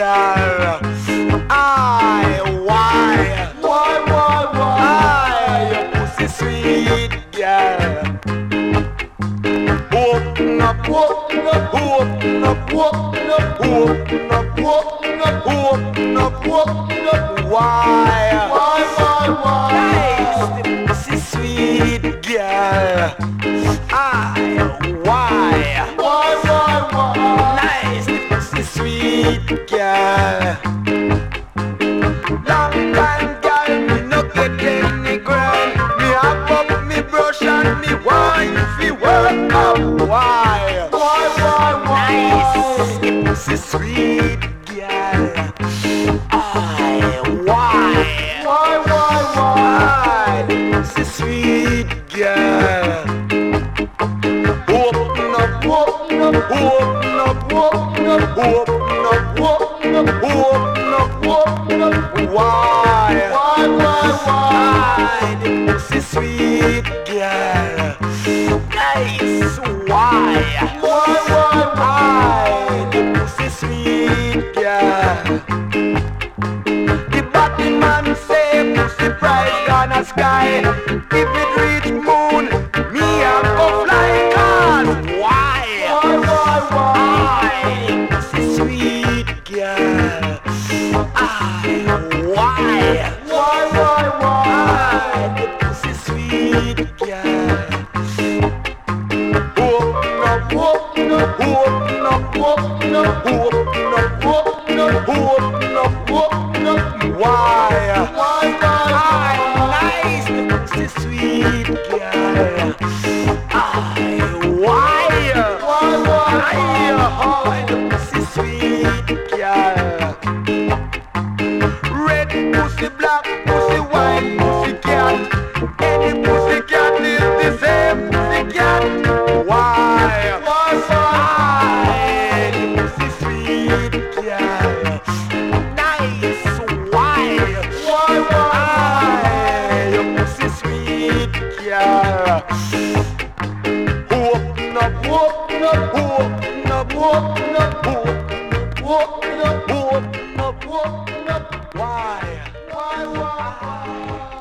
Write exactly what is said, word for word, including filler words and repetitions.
girl. I, why? Why, why, why? I, your pussy sweet girl. Open up, open up, open up, open up, open up, open up, open up, open up. Why? Why, why, why? Nice, the pussy sweet girl. I, why? Why, why, why? Nice, the pussy sweet girl. Long time girl, me no get any girl. Me have up me brush and me wine fi work out. Why? Why, why, why? Nice, the pussy sweet girl. I, why? Why, why, why? Why? The pussy sweet girl. Open up, Open up, open up, open up, open up, open up, open up. open up. Why? Why, why, why? Why? The pussy sweet girl. Nice. Why? Why, why, Why? The pussy sweet girl. The body man say pussy price gonna sky. If it reach moon, me a go fly. Cause why? why, why, why? Why? Pussy sweet girl. I, why? Why, why, why? I, the pussy sweet girl. Open up, Open up, open up, open up, open up, open up, open up. open up. Why? Why, why, I, why? nice, the pussy sweet girl. I, why? Why, why, I, the pussy sweet girl. Red pussy, black pussy, white pussy cat. Any pussy cat is the same pussy cat. Why? why, why? I, the pussy sweet girl. Nice. Why? Why, why, I, your pussy sweet girl. Open up, open up, open up, open up, open up, open up, open up. open up. Why? Why, why, why?